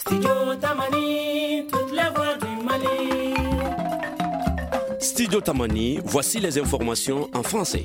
Studio Tamani, toutes les voix du Mali. Studio Tamani, voici les informations en français.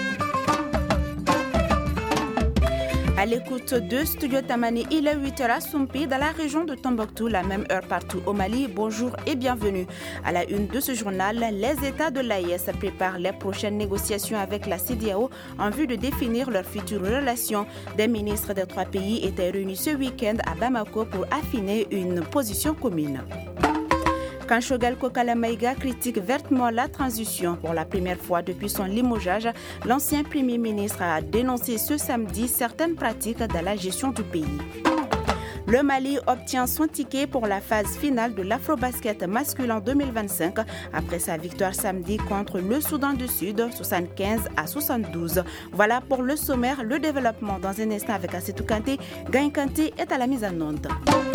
À l'écoute de Studio Tamani, il est 8h à Soumpi, dans la région de Tombouctou, la même heure partout au Mali. Bonjour et bienvenue. À la une de ce journal, les États de l'AES préparent les prochaines négociations avec la CEDEAO en vue de définir leurs futures relations. Des ministres des trois pays étaient réunis ce week-end à Bamako pour affiner une position commune. Quand Choguel Kokala Maïga critique vertement la transition pour la première fois depuis son limogeage, l'ancien Premier ministre a dénoncé ce samedi certaines pratiques dans la gestion du pays. Le Mali obtient son ticket pour la phase finale de l'Afrobasket masculin 2025 après sa victoire samedi contre le Soudan du Sud, 75-72. Voilà pour le sommaire, le développement dans un instant avec Assetou Kanté. Gagne Kanté est à la mise en onde.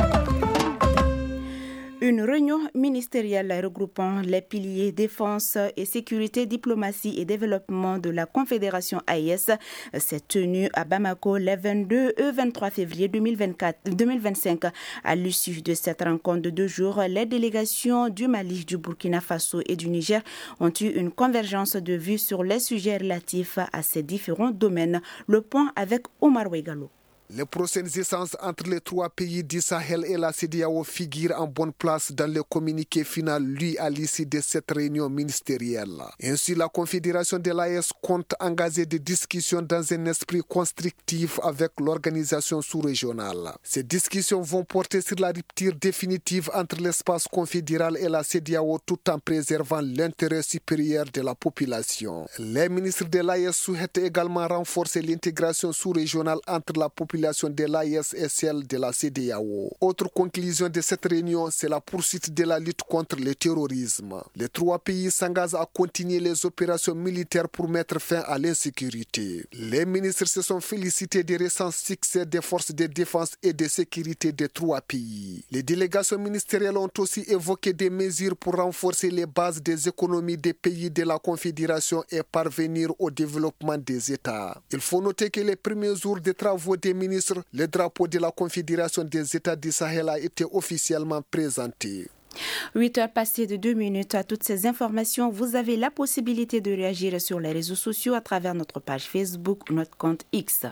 Une réunion ministérielle regroupant les piliers défense et sécurité, diplomatie et développement de la Confédération AES s'est tenue à Bamako les 22 et 23 février 2025. À l'issue de cette rencontre de 2 jours, les délégations du Mali, du Burkina Faso et du Niger ont eu une convergence de vues sur les sujets relatifs à ces différents domaines. Le point avec Omar Ouegalo. Les prochaines essences entre les trois pays du Sahel et la CEDEAO figurent en bonne place dans le communiqué final lu à l'issue de cette réunion ministérielle. Ainsi, la Confédération de l'AES compte engager des discussions dans un esprit constructif avec l'organisation sous-régionale. Ces discussions vont porter sur la rupture définitive entre l'espace confédéral et la CEDEAO tout en préservant l'intérêt supérieur de la population. Les ministres de l'AES souhaitent également renforcer l'intégration sous-régionale entre la population de l'AES et celle de la CEDEAO. Autre conclusion de cette réunion, c'est la poursuite de la lutte contre le terrorisme. Les trois pays s'engagent à continuer les opérations militaires pour mettre fin à l'insécurité. Les ministres se sont félicités des récents succès des forces de défense et de sécurité des trois pays. Les délégations ministérielles ont aussi évoqué des mesures pour renforcer les bases des économies des pays de la Confédération et parvenir au développement des États. Il faut noter que les premiers jours des travaux des ministres, le drapeau de la Confédération des États du Sahel a été officiellement présenté. 8h passées de 2 minutes. À toutes ces informations, vous avez la possibilité de réagir sur les réseaux sociaux à travers notre page Facebook ou notre compte X.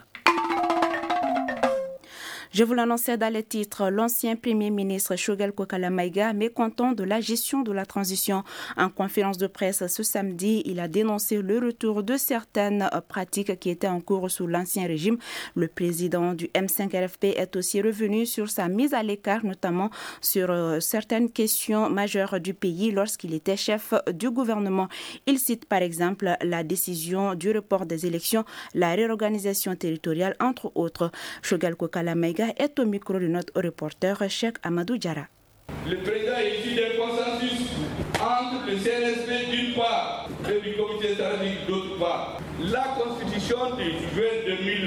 Je vous l'annonçais dans les titres, l'ancien Premier ministre Choguel Kokala Maïga, mécontent de la gestion de la transition. En conférence de presse ce samedi, il a dénoncé le retour de certaines pratiques qui étaient en cours sous l'ancien régime. Le président du M5-RFP est aussi revenu sur sa mise à l'écart, notamment sur certaines questions majeures du pays lorsqu'il était chef du gouvernement. Il cite par exemple la décision du report des élections, la réorganisation territoriale, entre autres. Choguel Kokala Maïga est au micro de notre reporter Cheikh Amadou Diarra. Le président est issu d'un consensus entre le CNSP d'une part et du comité stratégique d'autre part. La constitution de juin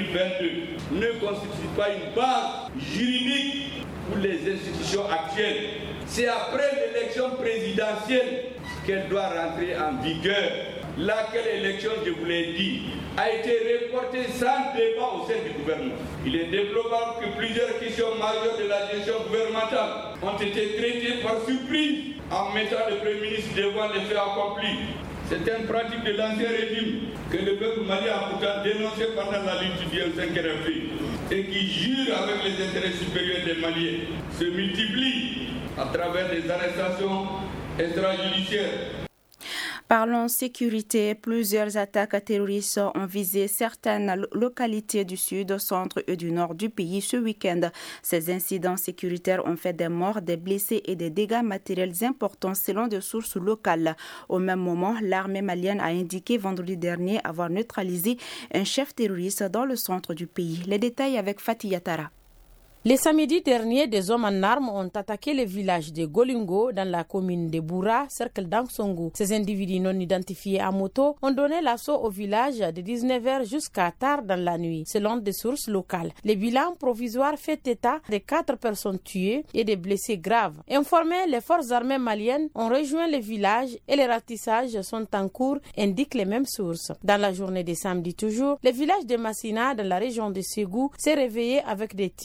2022 ne constitue pas une base juridique pour les institutions actuelles. C'est après l'élection présidentielle qu'elle doit rentrer en vigueur. Laquelle élection, je vous l'ai dit, a été reportée sans débat au sein du gouvernement. Il est déplorable que plusieurs questions majeures de la gestion gouvernementale ont été traitées par surprise en mettant le Premier ministre devant les faits accomplis. C'est une pratique de l'ancien régime que le peuple malien a pourtant dénoncé pendant la lutte du M5-RFP et qui jure avec les intérêts supérieurs des Maliens se multiplie à travers des arrestations extrajudiciaires. Parlons sécurité. Plusieurs attaques terroristes ont visé certaines localités du sud, centre et du nord du pays ce week-end. Ces incidents sécuritaires ont fait des morts, des blessés et des dégâts matériels importants selon des sources locales. Au même moment, l'armée malienne a indiqué vendredi dernier avoir neutralisé un chef terroriste dans le centre du pays. Les détails avec Fatih Yatara. Le samedi dernier, des hommes en armes ont attaqué le village de Golingo dans la commune de Boura, cercle d'Angsongo. Ces individus non identifiés à moto ont donné l'assaut au village de 19h jusqu'à tard dans la nuit, selon des sources locales. Le bilan provisoire fait état de 4 personnes tuées et des blessés graves. Informés, les forces armées maliennes ont rejoint le village et les ratissages sont en cours, indiquent les mêmes sources. Dans la journée de samedi toujours, le village de Massina, dans la région de Ségou, s'est réveillé avec des tirs à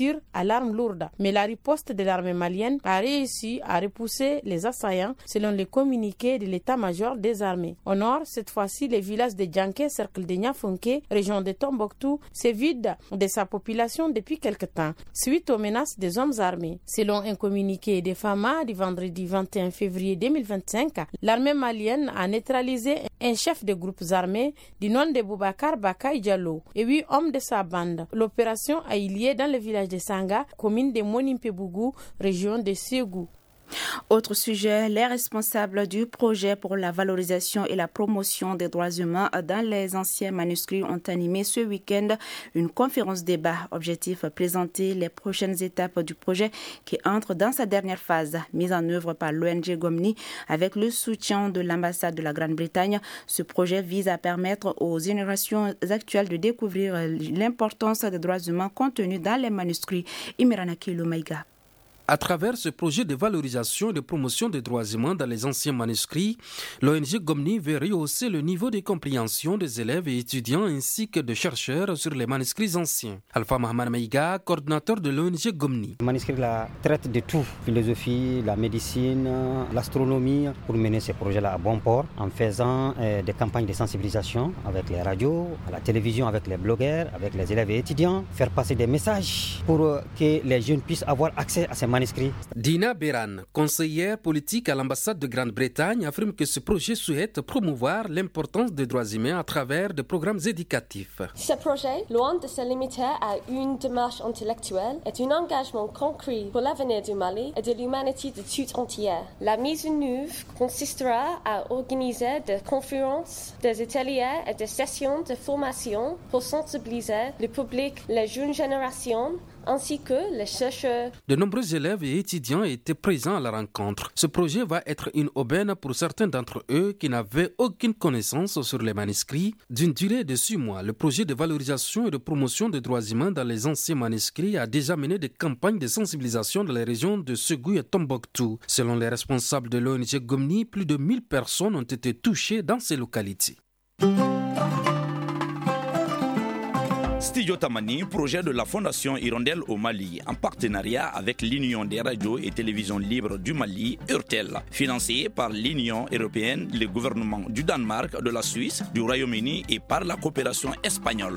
l'arme lourde. Mais la riposte de l'armée malienne a réussi à repousser les assaillants selon les communiqués de l'état-major des armées. Au nord, cette fois-ci, les villages de Djanké, cercle de Niafonké, région de Tombouctou, se vident de sa population depuis quelque temps, suite aux menaces des hommes armés. Selon un communiqué de FAMA du vendredi 21 février 2025, l'armée malienne a neutralisé un chef de groupes armés du nom de Boubacar Bakay Diallo et 8 hommes de sa bande. L'opération a eu lieu dans le village de Sanga, commune de Monimpe-Bougou, région de Ségou. Autre sujet, les responsables du projet pour la valorisation et la promotion des droits humains dans les anciens manuscrits ont animé ce week-end une conférence débat. Objectif, présenter les prochaines étapes du projet qui entre dans sa dernière phase, mise en œuvre par l'ONG Gomni avec le soutien de l'ambassade de la Grande-Bretagne. Ce projet vise à permettre aux générations actuelles de découvrir l'importance des droits humains contenus dans les manuscrits. Imirana Kiloumaïga. À travers ce projet de valorisation et de promotion des droits humains dans les anciens manuscrits, l'ONG Gomni veut rehausser le niveau de compréhension des élèves et étudiants ainsi que de chercheurs sur les manuscrits anciens. Alpha Mohamed Maïga, coordinateur de l'ONG Gomni. Le manuscrit traite de tout, philosophie, la médecine, l'astronomie, pour mener ces projets-là à bon port en faisant des campagnes de sensibilisation avec les radios, à la télévision, avec les blogueurs, avec les élèves et étudiants, faire passer des messages pour que les jeunes puissent avoir accès à ces manuscrits. Dina Beran, conseillère politique à l'ambassade de Grande-Bretagne, affirme que ce projet souhaite promouvoir l'importance des droits humains à travers des programmes éducatifs. Ce projet, loin de se limiter à une démarche intellectuelle, est un engagement concret pour l'avenir du Mali et de l'humanité de toute entière. La mise en œuvre consistera à organiser des conférences, des ateliers et des sessions de formation pour sensibiliser le public, les jeunes générations, ainsi que les chercheurs. De nombreux élèves et étudiants étaient présents à la rencontre. Ce projet va être une aubaine pour certains d'entre eux qui n'avaient aucune connaissance sur les manuscrits. D'une durée de 6 mois, le projet de valorisation et de promotion des droits humains dans les anciens manuscrits a déjà mené des campagnes de sensibilisation dans les régions de Ségou et Tombouctou. Selon les responsables de l'ONG Gomni, plus de 1000 personnes ont été touchées dans ces localités. Studio Tamani, projet de la Fondation Hirondelle au Mali, en partenariat avec l'Union des radios et télévisions libres du Mali, URTEL, financé par l'Union européenne, le gouvernement du Danemark, de la Suisse, du Royaume-Uni et par la coopération espagnole.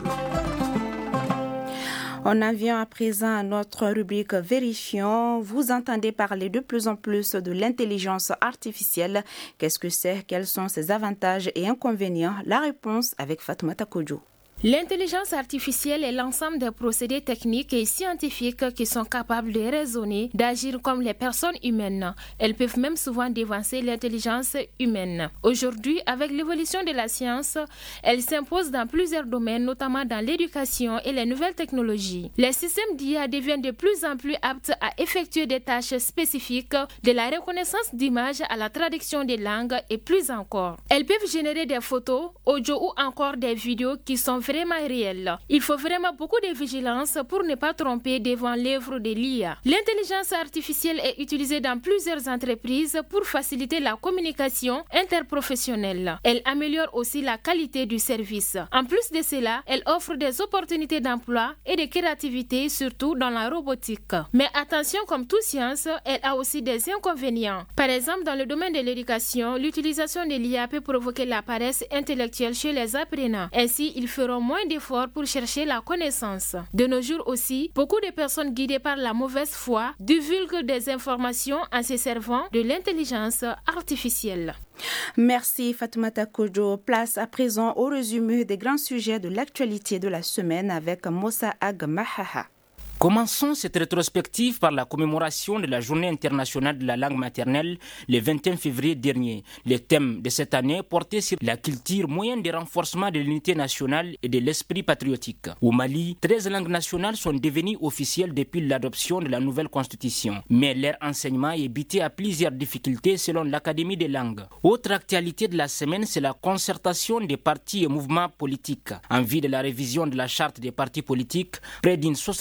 On en vient à présent à notre rubrique Vérifions. Vous entendez parler de plus en plus de l'intelligence artificielle. Qu'est-ce que c'est? Quels sont ses avantages et inconvénients? La réponse avec Fatoumata Kodjo. L'intelligence artificielle est l'ensemble des procédés techniques et scientifiques qui sont capables de raisonner, d'agir comme les personnes humaines. Elles peuvent même souvent dévancer l'intelligence humaine. Aujourd'hui, avec l'évolution de la science, elle s'impose dans plusieurs domaines, notamment dans l'éducation et les nouvelles technologies. Les systèmes d'IA deviennent de plus en plus aptes à effectuer des tâches spécifiques, de la reconnaissance d'images à la traduction des langues et plus encore. Elles peuvent générer des photos, audio ou encore des vidéos qui sont vraiment réel. Il faut vraiment beaucoup de vigilance pour ne pas tromper devant l'œuvre de l'IA. L'intelligence artificielle est utilisée dans plusieurs entreprises pour faciliter la communication interprofessionnelle. Elle améliore aussi la qualité du service. En plus de cela, elle offre des opportunités d'emploi et de créativité, surtout dans la robotique. Mais attention, comme toute science, elle a aussi des inconvénients. Par exemple, dans le domaine de l'éducation, l'utilisation de l'IA peut provoquer la paresse intellectuelle chez les apprenants. Ainsi, ils feront moins d'efforts pour chercher la connaissance. De nos jours aussi, beaucoup de personnes guidées par la mauvaise foi divulguent des informations en se servant de l'intelligence artificielle. Merci Fatoumata Kodjo. Place à présent au résumé des grands sujets de l'actualité de la semaine avec Moussa Ag Mahaha. Commençons cette rétrospective par la commémoration de la Journée internationale de la langue maternelle le 21 février dernier. Le thème de cette année portait sur la culture, moyen de renforcement de l'unité nationale et de l'esprit patriotique. Au Mali, 13 langues nationales sont devenues officielles depuis l'adoption de la nouvelle constitution. Mais leur enseignement est buté à plusieurs difficultés selon l'Académie des langues. Autre actualité de la semaine, c'est la concertation des partis et mouvements politiques. En vue de la révision de la charte des partis politiques, près d'une soixantaine de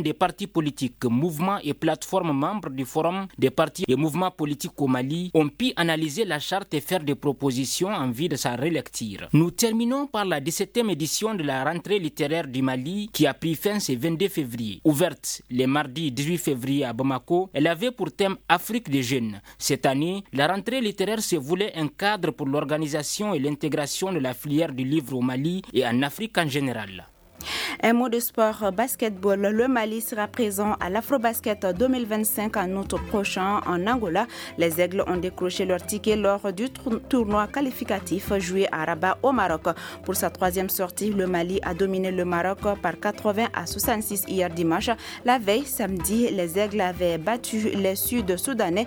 des partis politiques, mouvements et plateformes membres du Forum des partis et mouvements politiques au Mali ont pu analyser la charte et faire des propositions en vue de sa relecture. Nous terminons par la 17e édition de la rentrée littéraire du Mali qui a pris fin ce 22 février. Ouverte les mardis 18 février à Bamako, elle avait pour thème Afrique des jeunes. Cette année, la rentrée littéraire se voulait un cadre pour l'organisation et l'intégration de la filière du livre au Mali et en Afrique en général. Un mot de sport basketball. Le Mali sera présent à l'Afrobasket 2025 en août prochain en Angola. Les Aigles ont décroché leur ticket lors du tournoi qualificatif joué à Rabat au Maroc. Pour sa troisième sortie, le Mali a dominé le Maroc par 80-66 hier dimanche. La veille, samedi, les Aigles avaient battu les Sud-Soudanais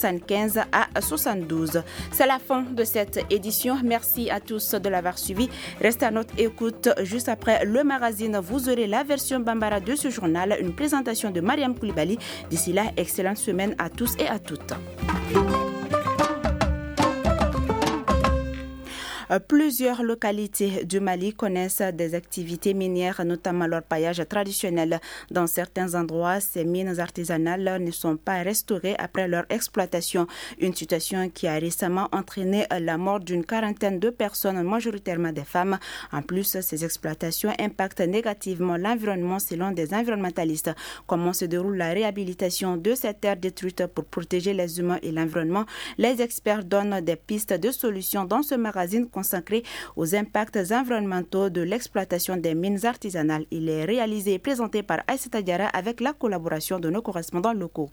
75-72. C'est la fin de cette édition. Merci à tous de l'avoir suivi. Restez à notre écoute juste après le magazine. Vous aurez la version Bambara de ce journal, une présentation de Mariam Koulibaly. D'ici là, excellente semaine à tous et à toutes. Plusieurs localités du Mali connaissent des activités minières, notamment l'orpaillage traditionnel. Dans certains endroits, ces mines artisanales ne sont pas restaurées après leur exploitation. Une situation qui a récemment entraîné la mort d'une quarantaine de personnes, majoritairement des femmes. En plus, ces exploitations impactent négativement l'environnement selon des environnementalistes. Comment se déroule la réhabilitation de ces terres détruites pour protéger les humains et l'environnement? Les experts donnent des pistes de solutions dans ce magazine consacré aux impacts environnementaux de l'exploitation des mines artisanales. Il est réalisé et présenté par Aïssata Diarra avec la collaboration de nos correspondants locaux.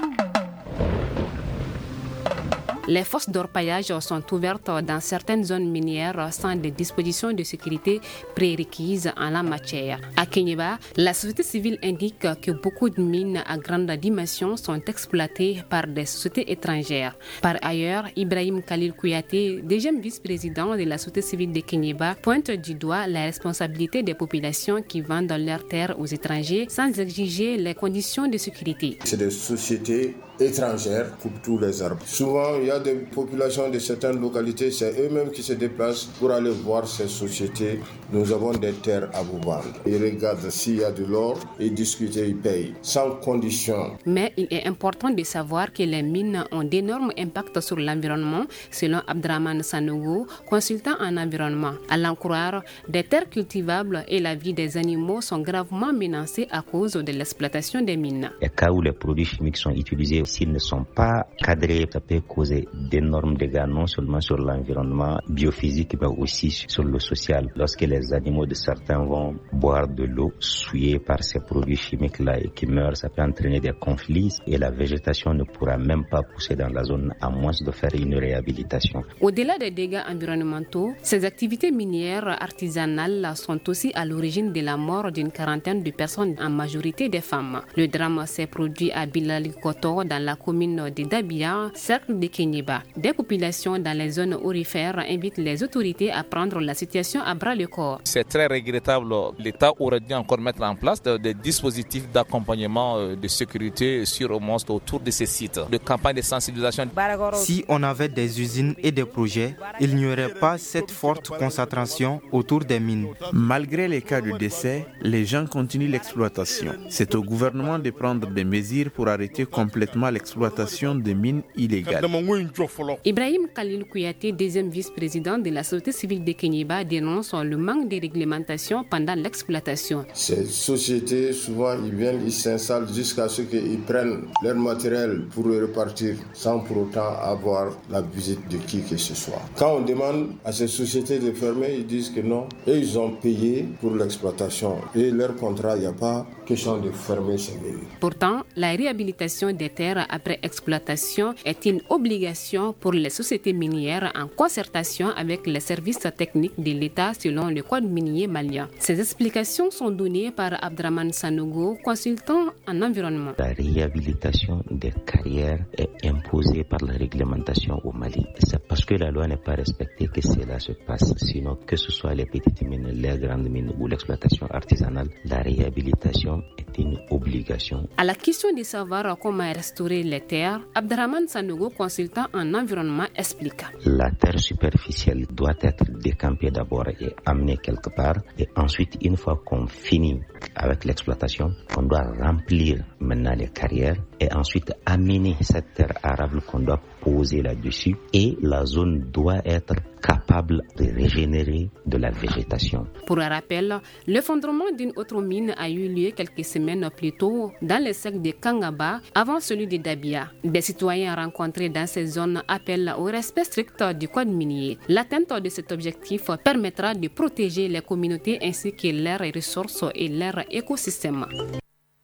Les fosses d'orpaillage sont ouvertes dans certaines zones minières sans des dispositions de sécurité prérequises en la matière. À Kéniéba, la société civile indique que beaucoup de mines à grande dimension sont exploitées par des sociétés étrangères. Par ailleurs, Ibrahim Khalil Kouyaté, deuxième vice-président de la société civile de Kéniéba, pointe du doigt la responsabilité des populations qui vendent leurs terres aux étrangers sans exiger les conditions de sécurité. C'est des sociétés étrangères pour tous les arbres. Souvent, il y a des populations de certaines localités, c'est eux-mêmes qui se déplacent pour aller voir ces sociétés. Nous avons des terres à vous vendre. Ils regardent s'il y a de l'or et discutent, ils payent, sans condition. Mais il est important de savoir que les mines ont d'énormes impacts sur l'environnement, selon Abdraman Sanogo, consultant en environnement. À l'en croire, des terres cultivables et la vie des animaux sont gravement menacées à cause de l'exploitation des mines. Les cas où les produits chimiques sont utilisés, s'ils ne sont pas cadrés, ça peut causer d'énormes dégâts, non seulement sur l'environnement biophysique, mais aussi sur le social. Lorsque les animaux de certains vont boire de l'eau souillée par ces produits chimiques-là et qui meurent, ça peut entraîner des conflits et la végétation ne pourra même pas pousser dans la zone à moins de faire une réhabilitation. Au-delà des dégâts environnementaux, ces activités minières artisanales sont aussi à l'origine de la mort d'une quarantaine de personnes, en majorité des femmes. Le drame s'est produit à Bilalikoto, dans la commune de Dabia, cercle de Kéniéba. Des populations dans les zones aurifères invitent les autorités à prendre la situation à bras-le-corps. C'est très regrettable. L'État aurait dû encore mettre en place des dispositifs d'accompagnement de sécurité sur au moins autour de ces sites. De campagne de sensibilisation. Si on avait des usines et des projets, il n'y aurait pas cette forte concentration autour des mines. Malgré les cas de décès, les gens continuent l'exploitation. C'est au gouvernement de prendre des mesures pour arrêter complètement l'exploitation des mines illégales. Ibrahim Khalil Kouyaté, deuxième vice-président de la société civile de Kéniéba, dénonce le manque de réglementation pendant l'exploitation. Ces sociétés, souvent, ils viennent, ils s'installent jusqu'à ce qu'ils prennent leur matériel pour repartir sans pour autant avoir la visite de qui que ce soit. Quand on demande à ces sociétés de fermer, ils disent que non. Et ils ont payé pour l'exploitation. Et leur contrat, il n'y a pas question de fermer ces mines. Pourtant, la réhabilitation des terres après exploitation est une obligation pour les sociétés minières en concertation avec les services techniques de l'État selon le code minier malien. Ces explications sont données par Abdraman Sanogo, consultant en environnement. La réhabilitation des carrières est imposée par la réglementation au Mali. C'est parce que la loi n'est pas respectée que cela se passe. Sinon, que ce soit les petites mines, les grandes mines ou l'exploitation artisanale, la réhabilitation est une obligation. À la question de savoir comment restaurer les terres, Abdrahman Sanogo, consultant en environnement, explique. La terre superficielle doit être décampée d'abord et amenée quelque part. Et ensuite, une fois qu'on finit avec l'exploitation, on doit remplir maintenant les carrières et ensuite amener cette terre arable qu'on doit poser là-dessus. Et la zone doit être capable de régénérer de la végétation. Pour un rappel, l'effondrement d'une autre mine a eu lieu quelques semaines plus tôt dans le sec de Kangaba avant celui de Dabia. Des citoyens rencontrés dans ces zones appellent au respect strict du code minier. L'atteinte de cet objectif permettra de protéger les communautés ainsi que leurs ressources et leurs écosystèmes.